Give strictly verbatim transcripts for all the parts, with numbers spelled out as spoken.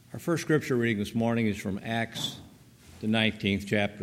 Our first scripture reading this morning is from Acts, the nineteenth chapter.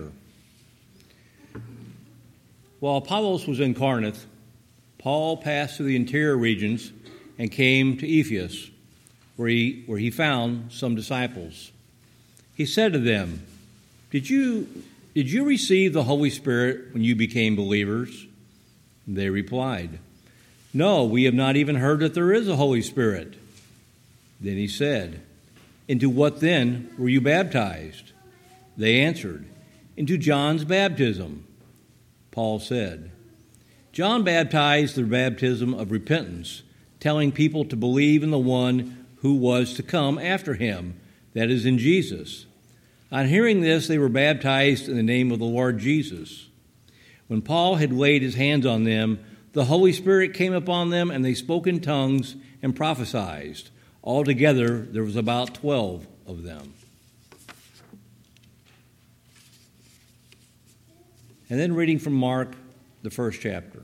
While Apollos was in Corinth, Paul passed through the interior regions and came to Ephesus, where he, where he found some disciples. He said to them, Did you, did you receive the Holy Spirit when you became believers? They replied, No, we have not even heard that there is a Holy Spirit. Then he said, Into what then were you baptized? They answered, Into John's baptism. Paul said, John baptized the baptism of repentance, telling people to believe in the one who was to come after him, that is, in Jesus. On hearing this, they were baptized in the name of the Lord Jesus. When Paul had laid his hands on them, the Holy Spirit came upon them, and they spoke in tongues and prophesied. Altogether, there was about twelve of them. And then reading from Mark, the first chapter.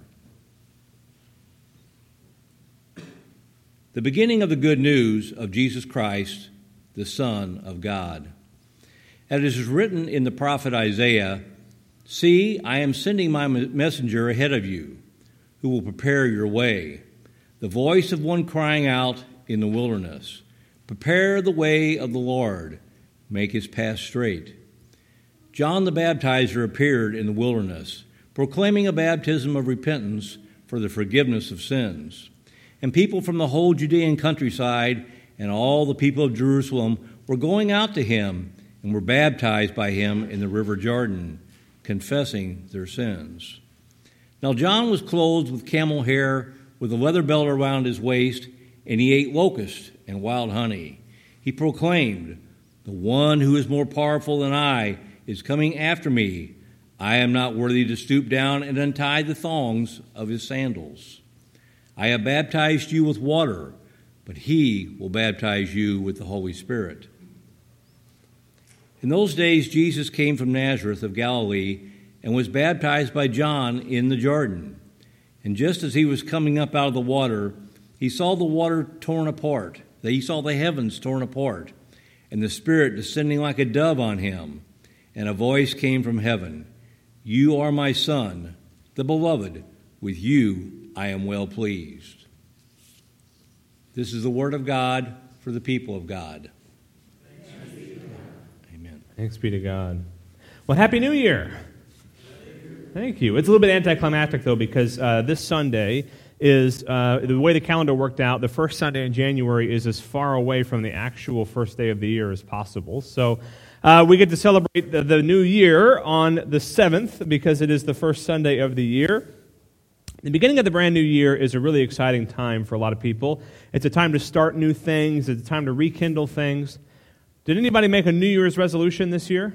The beginning of the good news of Jesus Christ, the Son of God. As it is written in the prophet Isaiah, See, I am sending my messenger ahead of you, who will prepare your way. The voice of one crying out in the wilderness, Prepare the way of the Lord, make his path straight. John the Baptizer appeared in the wilderness, proclaiming a baptism of repentance for the forgiveness of sins. And people from the whole Judean countryside and all the people of Jerusalem were going out to him and were baptized by him in the river Jordan, confessing their sins. Now John was clothed with camel hair, with a leather belt around his waist, and he ate locusts and wild honey. He proclaimed, The one who is more powerful than I is coming after me. I am not worthy to stoop down and untie the thongs of his sandals. I have baptized you with water, but he will baptize you with the Holy Spirit. In those days, Jesus came from Nazareth of Galilee and was baptized by John in the Jordan. And just as he was coming up out of the water, he saw the water torn apart. He saw the heavens torn apart, and the Spirit descending like a dove on him. And a voice came from heaven, You are my Son, the Beloved. With you I am well pleased. This is the word of God for the people of God. Thanks be to God. Amen. Thanks be to God. Well, Happy New Year. Thank you. It's a little bit anticlimactic, though, because uh, this Sunday is, uh, the way the calendar worked out, the first Sunday in January is as far away from the actual first day of the year as possible. So uh, we get to celebrate the, the new year on the seventh because it is the first Sunday of the year. The beginning of the brand new year is a really exciting time for a lot of people. It's a time to start new things. It's a time to rekindle things. Did anybody make a New Year's resolution this year?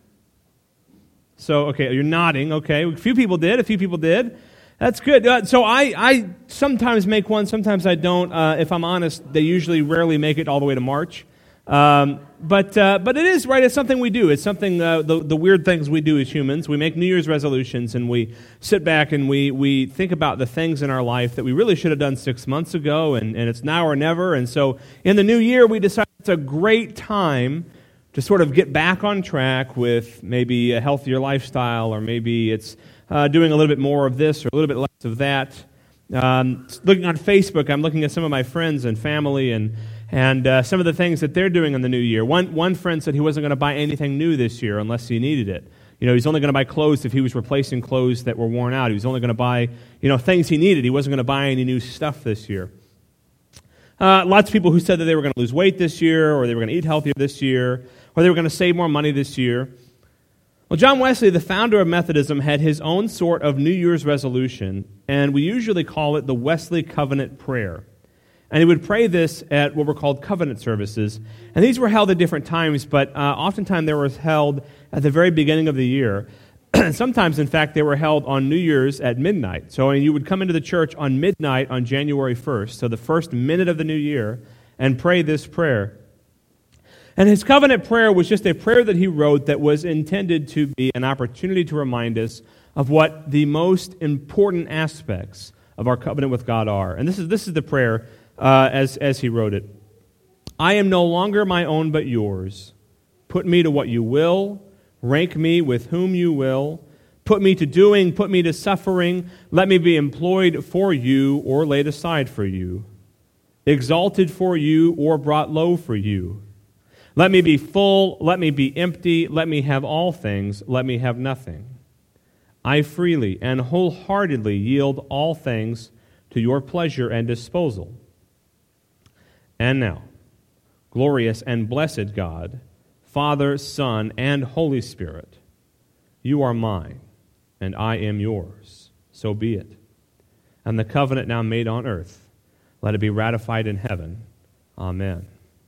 So, okay, you're nodding. Okay, a few people did. A few people did. That's good. Uh, so I, I sometimes make one, sometimes I don't. Uh, if I'm honest, they usually rarely make it all the way to March. Um, but uh, but it is, right, it's something we do. It's something, uh, the, the weird things we do as humans. We make New Year's resolutions, and we sit back and we, we think about the things in our life that we really should have done six months ago, and, and it's now or never. And so in the new year, we decide it's a great time to sort of get back on track with maybe a healthier lifestyle, or maybe it's uh, doing a little bit more of this or a little bit less of that. Um, looking on Facebook, I'm looking at some of my friends and family and and uh, some of the things that they're doing in the new year. One one friend said he wasn't going to buy anything new this year unless he needed it. You know, he's only going to buy clothes if he was replacing clothes that were worn out. He was only going to buy, you know, things he needed. He wasn't going to buy any new stuff this year. Uh, lots of people who said that they were going to lose weight this year, or they were going to eat healthier this year, or they were going to save more money this year. Well, John Wesley, the founder of Methodism, had his own sort of New Year's resolution, and we usually call it the Wesley Covenant Prayer. And he would pray this at what were called covenant services. And these were held at different times, but uh, oftentimes they were held at the very beginning of the year. Sometimes, in fact, they were held on New Year's at midnight. So I mean, you would come into the church on midnight on January first, so the first minute of the new year, and pray this prayer. And his covenant prayer was just a prayer that he wrote that was intended to be an opportunity to remind us of what the most important aspects of our covenant with God are. And this is this is the prayer uh, as, as he wrote it. I am no longer my own but yours. Put me to what you will. Rank me with whom you will. Put me to doing, put me to suffering. Let me be employed for you or laid aside for you. Exalted for you or brought low for you. Let me be full, let me be empty, let me have all things, let me have nothing. I freely and wholeheartedly yield all things to your pleasure and disposal. And now, glorious and blessed God, Father, Son, and Holy Spirit, you are mine, and I am yours. So be it. And the covenant now made on earth, let it be ratified in heaven. Amen.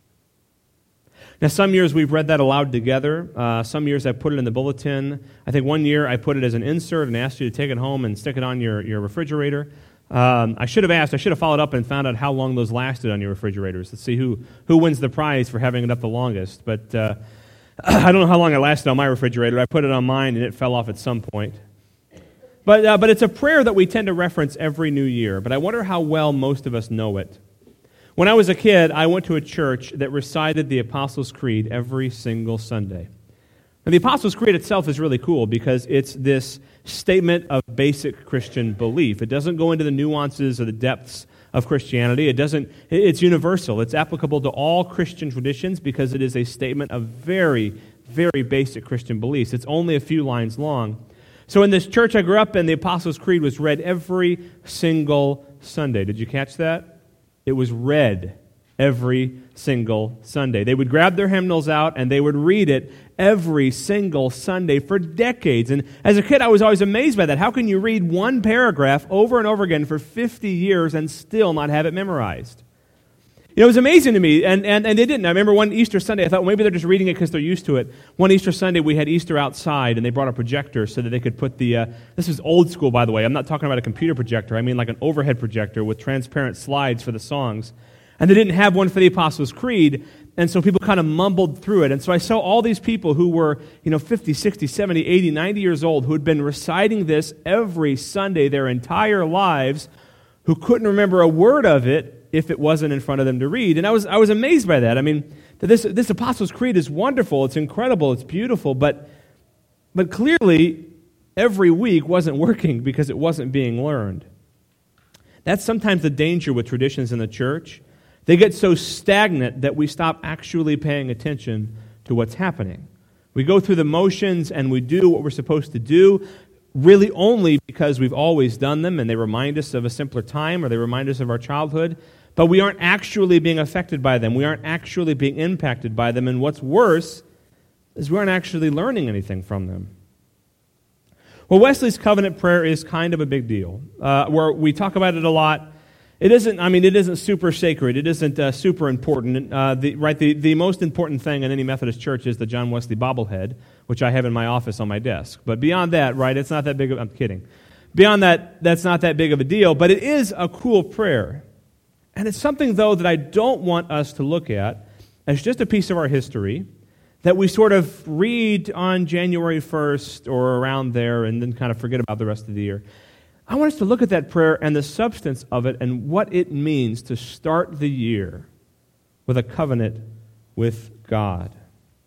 Now, some years we've read that aloud together. Uh, some years I put it in the bulletin. I think one year I put it as an insert and asked you to take it home and stick it on your, your refrigerator. Um, I should have asked, I should have followed up and found out how long those lasted on your refrigerators. Let's see who, who wins the prize for having it up the longest. But uh, I don't know how long it lasted on my refrigerator. I put it on mine and it fell off at some point. But, uh, but it's a prayer that we tend to reference every new year. But I wonder how well most of us know it. When I was a kid, I went to a church that recited the Apostles' Creed every single Sunday. And the Apostles' Creed itself is really cool because it's this statement of basic Christian belief. It doesn't go into the nuances or the depths of Christianity. It doesn't. It's universal. It's applicable to all Christian traditions because it is a statement of very, very basic Christian beliefs. It's only a few lines long. So in this church I grew up in, the Apostles' Creed was read every single Sunday. Did you catch that? It was read every single Sunday. They would grab their hymnals out and they would read it every single Sunday for decades. And as a kid, I was always amazed by that. How can you read one paragraph over and over again for fifty years and still not have it memorized? You know, it was amazing to me, and, and, and they didn't. I remember one Easter Sunday, I thought, well, maybe they're just reading it because they're used to it. One Easter Sunday, we had Easter outside, and they brought a projector so that they could put the, uh, this is old school, by the way. I'm not talking about a computer projector. I mean like an overhead projector with transparent slides for the songs. And they didn't have one for the Apostles' Creed, and so people kind of mumbled through it. And so I saw all these people who were, you know, fifty, sixty, seventy, eighty, ninety years old who had been reciting this every Sunday their entire lives, who couldn't remember a word of it if it wasn't in front of them to read. And I was I was amazed by that. I mean, this this Apostles' Creed is wonderful, it's incredible, it's beautiful, but but clearly every week wasn't working because it wasn't being learned. That's sometimes the danger with traditions in the church. They get so stagnant that we stop actually paying attention to what's happening. We go through the motions and we do what we're supposed to do, really only because we've always done them and they remind us of a simpler time or they remind us of our childhood, but we aren't actually being affected by them. We aren't actually being impacted by them, and what's worse is we aren't actually learning anything from them. Well, Wesley's covenant prayer is kind of a big deal, uh, where we talk about it a lot. It isn't, I mean, it isn't super sacred. It isn't uh, super important. Uh, the, right, the, the most important thing in any Methodist church is the John Wesley bobblehead, which I have in my office on my desk. But beyond that, right, it's not that big of, I'm kidding. Beyond that, that's not that big of a deal, but it is a cool prayer. And it's something, though, that I don't want us to look at as just a piece of our history that we sort of read on January first or around there and then kind of forget about the rest of the year. I want us to look at that prayer and the substance of it and what it means to start the year with a covenant with God.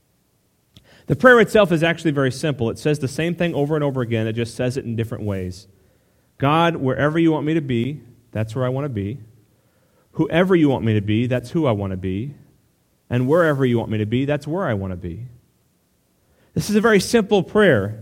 The prayer itself is actually very simple. It says the same thing over and over again. It just says it in different ways. God, wherever you want me to be, that's where I want to be. Whoever you want me to be, that's who I want to be. And wherever you want me to be, that's where I want to be. This is a very simple prayer.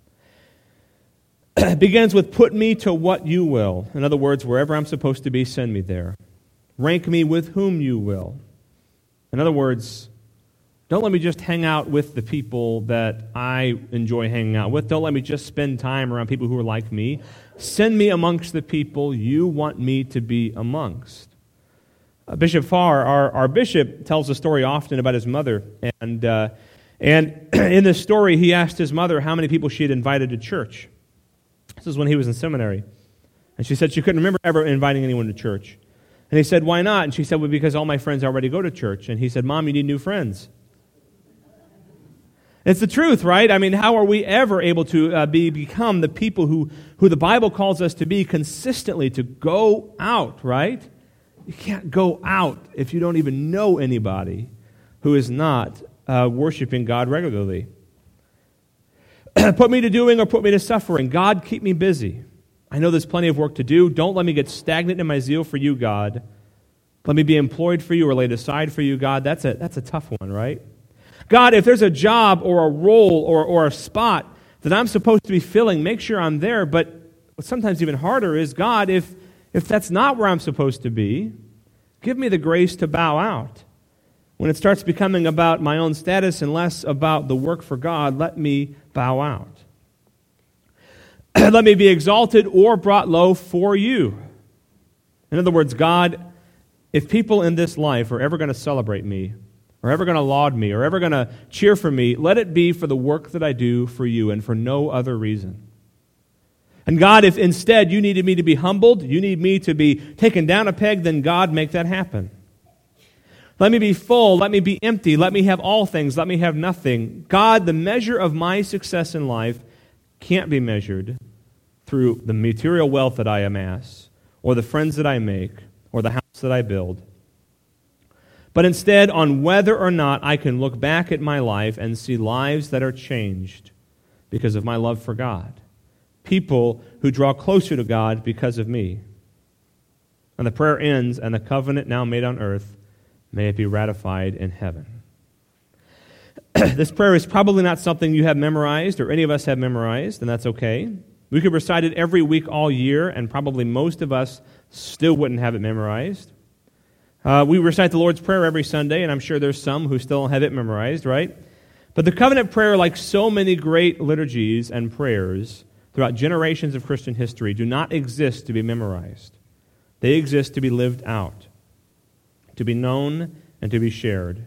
It begins with, put me to what you will. In other words, wherever I'm supposed to be, send me there. Rank me with whom you will. In other words, don't let me just hang out with the people that I enjoy hanging out with. Don't let me just spend time around people who are like me. Send me amongst the people you want me to be amongst. Uh, Bishop Farr, our, our bishop, tells a story often about his mother. And, uh, and in this story, he asked his mother how many people she had invited to church. This is when he was in seminary. And she said she couldn't remember ever inviting anyone to church. And he said, why not? And she said, well, because all my friends already go to church. And he said, Mom, you need new friends. It's the truth, right? I mean, how are we ever able to uh, be become the people who, who the Bible calls us to be consistently, to go out, right? You can't go out if you don't even know anybody who is not uh, worshiping God regularly. Put me to doing or put me to suffering. God, keep me busy. I know there's plenty of work to do. Don't let me get stagnant in my zeal for you, God. Let me be employed for you or laid aside for you, God. That's a, that's a tough one, right? God, if there's a job or a role or, or a spot that I'm supposed to be filling, make sure I'm there. But what's sometimes even harder is, God, if, if that's not where I'm supposed to be, give me the grace to bow out. When it starts becoming about my own status and less about the work for God, let me bow out. Let me be exalted or brought low for you. In other words, God, if people in this life are ever going to celebrate me, or ever going to laud me, or ever going to cheer for me, let it be for the work that I do for you and for no other reason. And God, if instead you needed me to be humbled, you need me to be taken down a peg, then God, make that happen. Let me be full, let me be empty, let me have all things, let me have nothing. God, the measure of my success in life can't be measured through the material wealth that I amass, or the friends that I make, or the house that I build. But instead, on whether or not I can look back at my life and see lives that are changed because of my love for God. People who draw closer to God because of me. And the prayer ends, and the covenant now made on earth, may it be ratified in heaven. This prayer is probably not something you have memorized or any of us have memorized, and that's okay. We could recite it every week all year, and probably most of us still wouldn't have it memorized. Uh, we recite the Lord's Prayer every Sunday, and I'm sure there's some who still don't have it memorized, right? But the covenant prayer, like so many great liturgies and prayers throughout generations of Christian history, do not exist to be memorized. They exist to be lived out, to be known and to be shared.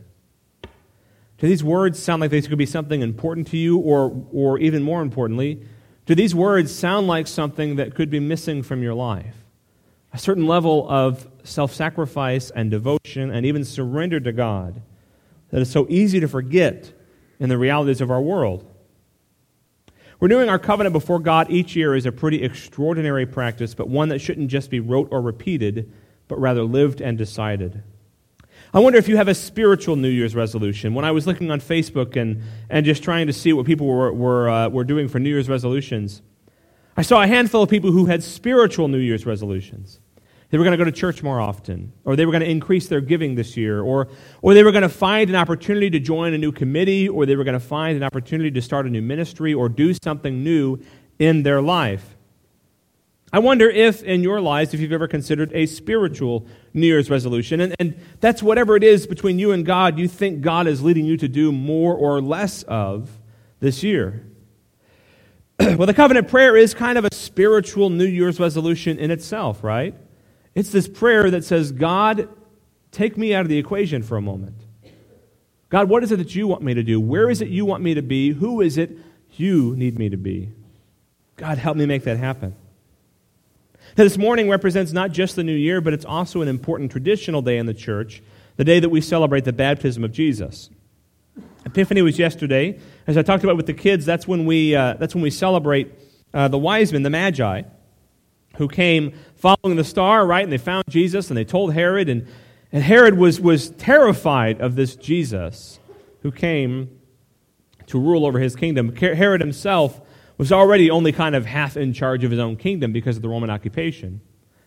Do these words sound like they could be something important to you, or, or even more importantly, do these words sound like something that could be missing from your life? A certain level of self-sacrifice and devotion and even surrender to God that is so easy to forget in the realities of our world. Renewing our covenant before God each year is a pretty extraordinary practice, but one that shouldn't just be rote or repeated, but rather lived and decided. I wonder if you have a spiritual New Year's resolution. When I was looking on Facebook and, and just trying to see what people were, were, uh, were doing for New Year's resolutions, I saw a handful of people who had spiritual New Year's resolutions. They were going to go to church more often, or they were going to increase their giving this year, or, or they were going to find an opportunity to join a new committee, or they were going to find an opportunity to start a new ministry or do something new in their life. I wonder if in your lives, if you've ever considered a spiritual New Year's resolution, and, and that's whatever it is between you and God you think God is leading you to do more or less of this year. Well, the covenant prayer is kind of a spiritual New Year's resolution in itself, right? It's this prayer that says, God, take me out of the equation for a moment. God, what is it that you want me to do? Where is it you want me to be? Who is it you need me to be? God, help me make that happen. Now, this morning represents not just the new year, but it's also an important traditional day in the church, the day that we celebrate the baptism of Jesus. Epiphany was yesterday. As I talked about with the kids, that's when we uh, that's when we celebrate uh, the wise men, the Magi, who came following the star, right? And they found Jesus, and they told Herod, and, and Herod was, was terrified of this Jesus who came to rule over his kingdom. Herod himself was already only kind of half in charge of his own kingdom because of the Roman occupation.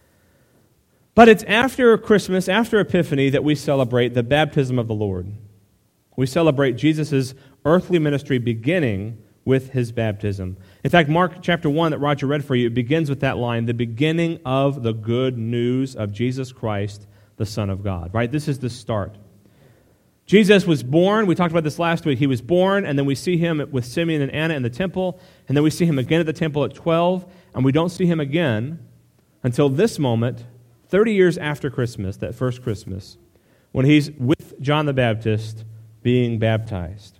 But it's after Christmas, after Epiphany, that we celebrate the baptism of the Lord. We celebrate Jesus' earthly ministry beginning with his baptism. In fact, Mark chapter one that Roger read for you, it begins with that line, the beginning of the good news of Jesus Christ, the Son of God. Right? This is the start. Jesus was born, we talked about this last week, he was born, and then we see him with Simeon and Anna in the temple, and then we see him again at the temple at twelve, and we don't see him again until this moment, thirty years after Christmas, that first Christmas, when he's with John the Baptist being baptized.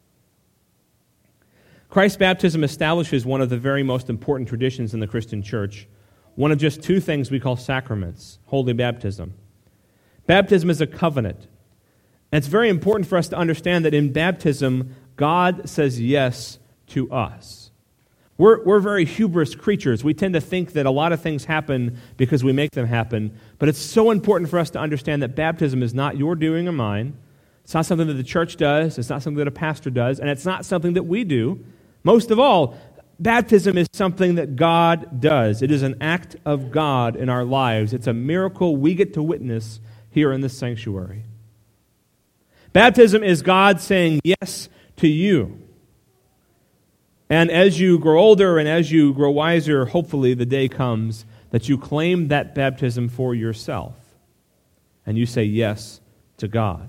Christ's baptism establishes one of the very most important traditions in the Christian church, one of just two things we call sacraments, holy baptism. Baptism is a covenant. And it's very important for us to understand that in baptism, God says yes to us. We're, we're very hubris creatures. We tend to think that a lot of things happen because we make them happen. But it's so important for us to understand that baptism is not your doing or mine. It's not something that the church does. It's not something that a pastor does. And it's not something that we do. Most of all, baptism is something that God does. It is an act of God in our lives. It's a miracle we get to witness here in this sanctuary. Baptism is God saying yes to you. And as you grow older and as you grow wiser, hopefully the day comes that you claim that baptism for yourself and you say yes to God.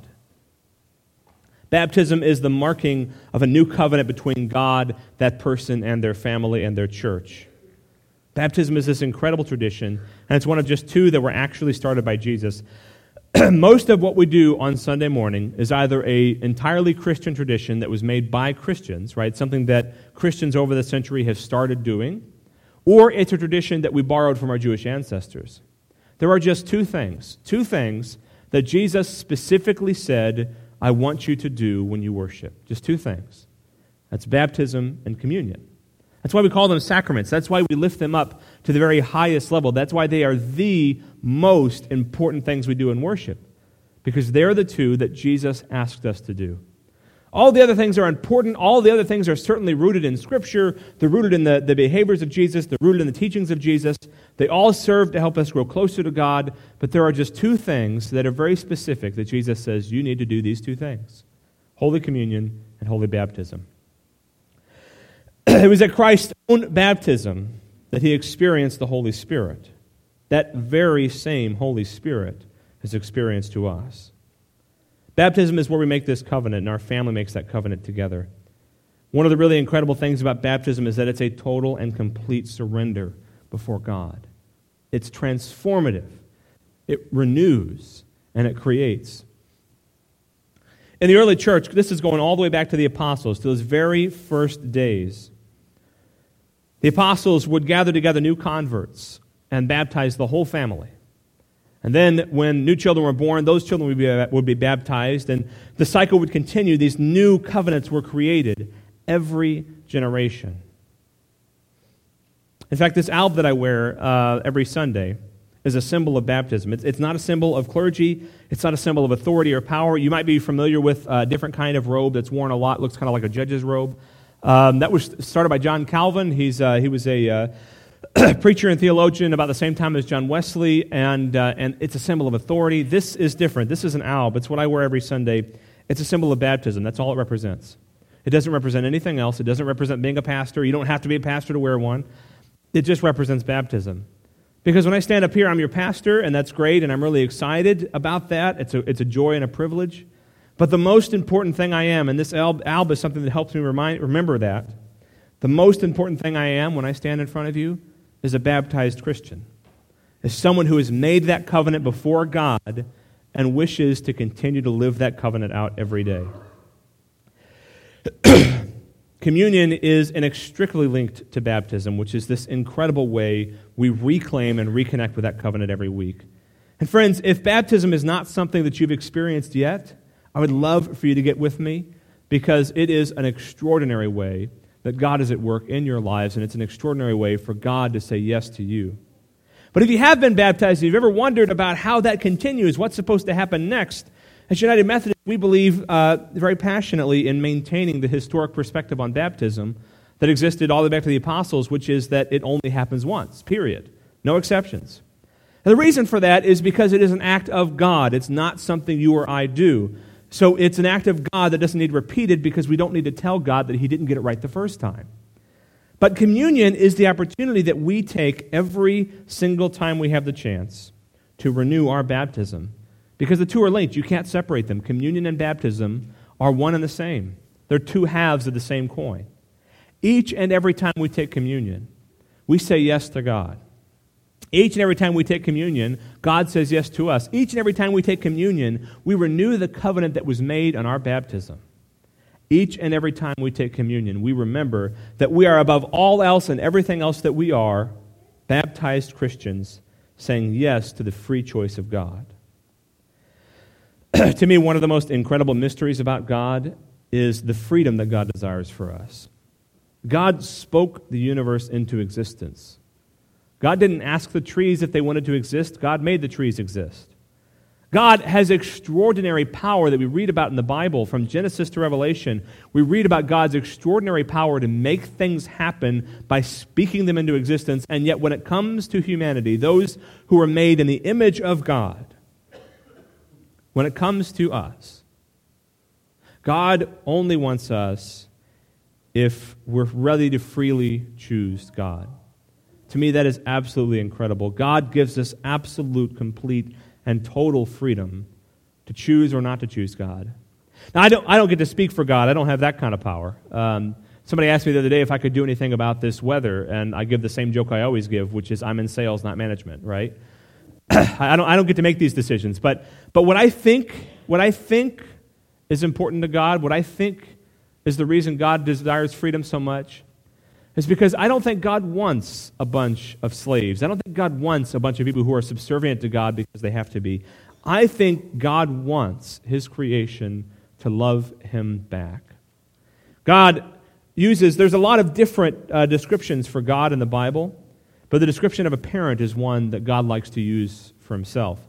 Baptism is the marking of a new covenant between God, that person, and their family and their church. Baptism is this incredible tradition, and it's one of just two that were actually started by Jesus. Most of what we do on Sunday morning is either a entirely Christian tradition that was made by Christians, right? Something that Christians over the century have started doing, or it's a tradition that we borrowed from our Jewish ancestors. There are just two things, two things that Jesus specifically said, I want you to do when you worship. Just two things. That's baptism and communion. That's why we call them sacraments. That's why we lift them up to the very highest level. That's why they are the most important things we do in worship, because they're the two that Jesus asked us to do. All the other things are important. All the other things are certainly rooted in Scripture. They're rooted in the, the behaviors of Jesus. They're rooted in the teachings of Jesus. They all serve to help us grow closer to God, but there are just two things that are very specific that Jesus says you need to do these two things: Holy Communion and Holy Baptism. It was at Christ's own baptism that he experienced the Holy Spirit. That very same Holy Spirit is experienced to us. Baptism is where we make this covenant, and our family makes that covenant together. One of the really incredible things about baptism is that it's a total and complete surrender before God. It's transformative. It renews, and it creates. In the early church, this is going all the way back to the apostles, to those very first days. The apostles would gather together new converts and baptize the whole family. And then when new children were born, those children would be, would be baptized, and the cycle would continue. These new covenants were created every generation. In fact, this alb that I wear uh, every Sunday is a symbol of baptism. It's, it's not a symbol of clergy. It's not a symbol of authority or power. You might be familiar with a different kind of robe that's worn a lot. It looks kind of like a judge's robe. Um, that was started by John Calvin. He's uh, he was a uh, preacher and theologian about the same time as John Wesley, and uh, and it's a symbol of authority. This is different. This is an alb. It's what I wear every Sunday. It's a symbol of baptism. That's all it represents. It doesn't represent anything else. It doesn't represent being a pastor. You don't have to be a pastor to wear one. It just represents baptism. Because when I stand up here, I'm your pastor, and that's great, and I'm really excited about that. It's a, it's a joy and a privilege. But the most important thing I am, and this alb, alb is something that helps me remind, remember that, the most important thing I am when I stand in front of you is a baptized Christian, is someone who has made that covenant before God and wishes to continue to live that covenant out every day. Communion is inextricably linked to baptism, which is this incredible way we reclaim and reconnect with that covenant every week. And friends, if baptism is not something that you've experienced yet, I would love for you to get with me, because it is an extraordinary way that God is at work in your lives, and it's an extraordinary way for God to say yes to you. But if you have been baptized, if you've ever wondered about how that continues, what's supposed to happen next, at United Methodist, we believe uh, very passionately in maintaining the historic perspective on baptism that existed all the way back to the apostles, which is that it only happens once, period. No exceptions. And the reason for that is because it is an act of God. It's not something you or I do. So it's an act of God that doesn't need repeated, because we don't need to tell God that He didn't get it right the first time. But communion is the opportunity that we take every single time we have the chance to renew our baptism. Because the two are linked. You can't separate them. Communion and baptism are one and the same. They're two halves of the same coin. Each and every time we take communion, we say yes to God. Each and every time we take communion, God says yes to us. Each and every time we take communion, we renew the covenant that was made on our baptism. Each and every time we take communion, we remember that we are above all else and everything else that we are, baptized Christians, saying yes to the free choice of God. To me, one of the most incredible mysteries about God is the freedom that God desires for us. God spoke the universe into existence. God didn't ask the trees if they wanted to exist. God made the trees exist. God has extraordinary power that we read about in the Bible. From Genesis to Revelation, we read about God's extraordinary power to make things happen by speaking them into existence. And yet when it comes to humanity, those who are made in the image of God, when it comes to us, God only wants us if we're ready to freely choose God. To me, that is absolutely incredible. God gives us absolute, complete, and total freedom to choose or not to choose God. Now, I don't, I don't get to speak for God. I don't have that kind of power. Um, somebody asked me the other day if I could do anything about this weather, and I give the same joke I always give, which is I'm in sales, not management, right? I don't, I don't get to make these decisions. But, but what I think, what I think is important to God, what I think is the reason God desires freedom so much, is because I don't think God wants a bunch of slaves. I don't think God wants a bunch of people who are subservient to God because they have to be. I think God wants His creation to love Him back. God uses, there's a lot of different uh, descriptions for God in the Bible, but the description of a parent is one that God likes to use for Himself.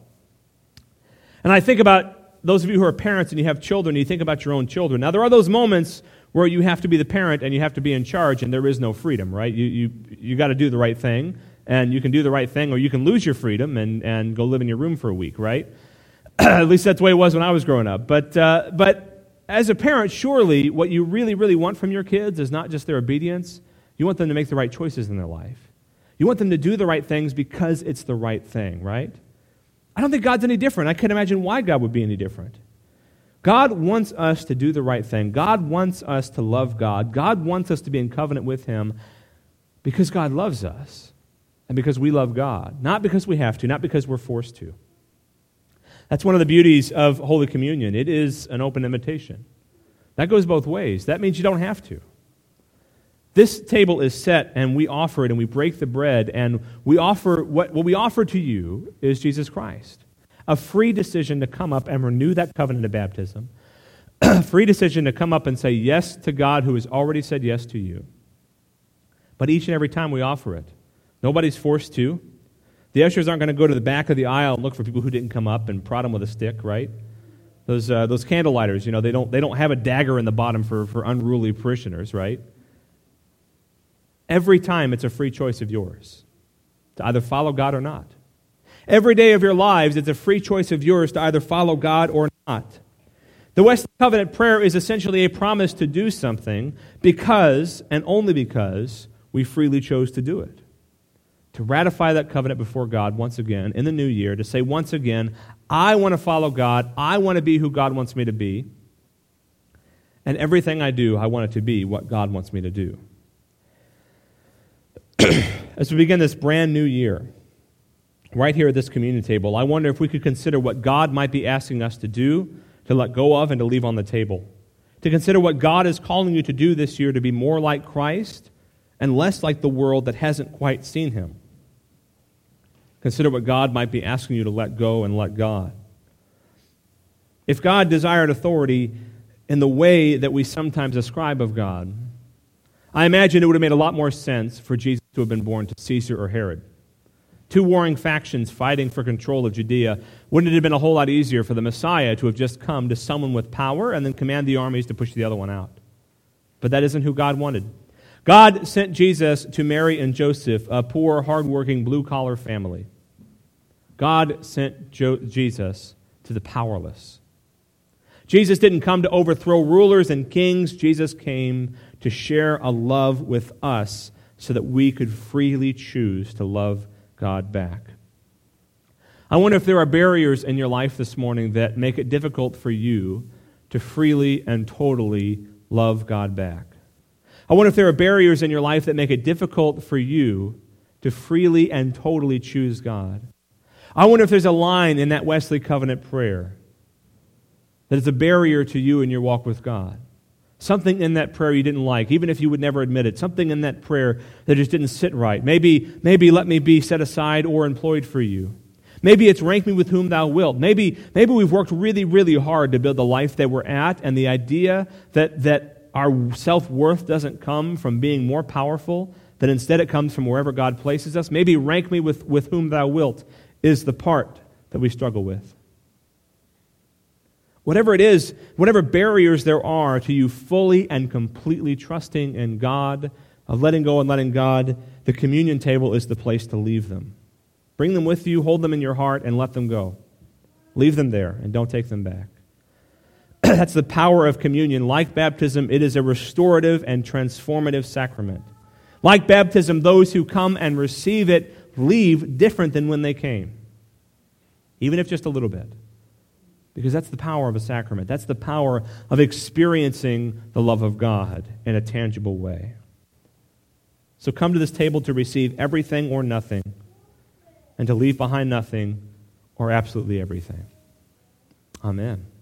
And I think about those of you who are parents and you have children, you think about your own children. Now, there are those moments where you have to be the parent and you have to be in charge and there is no freedom, right? You you you got to do the right thing, and you can do the right thing or you can lose your freedom and, and go live in your room for a week, right? At least that's the way it was when I was growing up. But uh, but as a parent, surely what you really, really want from your kids is not just their obedience. You want them to make the right choices in their life. You want them to do the right things because it's the right thing, right? I don't think God's any different. I can't imagine why God would be any different. God wants us to do the right thing. God wants us to love God. God wants us to be in covenant with Him because God loves us and because we love God, not because we have to, not because we're forced to. That's one of the beauties of Holy Communion. It is an open invitation. That goes both ways. That means you don't have to. This table is set and we offer it and we break the bread and we offer, what, what we offer to you is Jesus Christ. A free decision to come up and renew that covenant of baptism. A free decision to come up and say yes to God who has already said yes to you. But each and every time we offer it, nobody's forced to. The ushers aren't going to go to the back of the aisle and look for people who didn't come up and prod them with a stick, right? Those uh, those candle lighters, you know, they don't they don't have a dagger in the bottom for, for unruly parishioners, right? Every time it's a free choice of yours to either follow God or not. Every day of your lives, it's a free choice of yours to either follow God or not. The Wesley Covenant prayer is essentially a promise to do something because, and only because, we freely chose to do it. To ratify that covenant before God once again in the new year, to say once again, I want to follow God, I want to be who God wants me to be, and everything I do, I want it to be what God wants me to do. As we begin this brand new year, right here at this communion table, I wonder if we could consider what God might be asking us to do, to let go of, and to leave on the table. To consider what God is calling you to do this year to be more like Christ and less like the world that hasn't quite seen Him. Consider what God might be asking you to let go and let God. If God desired authority in the way that we sometimes ascribe of God, I imagine it would have made a lot more sense for Jesus to have been born to Caesar or Herod. Two warring factions fighting for control of Judea. Wouldn't it have been a whole lot easier for the Messiah to have just come to someone with power and then command the armies to push the other one out? But that isn't who God wanted. God sent Jesus to Mary and Joseph, a poor, hardworking, blue-collar family. God sent Jo- Jesus to the powerless. Jesus didn't come to overthrow rulers and kings. Jesus came to share a love with us so that we could freely choose to love God back. I wonder if there are barriers in your life this morning that make it difficult for you to freely and totally love God back. I wonder if there are barriers in your life that make it difficult for you to freely and totally choose God. I wonder if there's a line in that Wesley Covenant prayer that is a barrier to you in your walk with God. Something in that prayer you didn't like, even if you would never admit it. Something in that prayer that just didn't sit right. Maybe, maybe let me be set aside or employed for you. Maybe it's rank me with whom thou wilt. Maybe, maybe we've worked really, really hard to build the life that we're at, and the idea that, that our self-worth doesn't come from being more powerful, that instead it comes from wherever God places us. Maybe rank me with, with whom thou wilt is the part that we struggle with. Whatever it is, whatever barriers there are to you fully and completely trusting in God, of letting go and letting God, the communion table is the place to leave them. Bring them with you, hold them in your heart, and let them go. Leave them there and don't take them back. That's the power of communion. Like baptism, it is a restorative and transformative sacrament. Like baptism, those who come and receive it leave different than when they came, even if just a little bit. Because that's the power of a sacrament. That's the power of experiencing the love of God in a tangible way. So come to this table to receive everything or nothing, and to leave behind nothing or absolutely everything. Amen.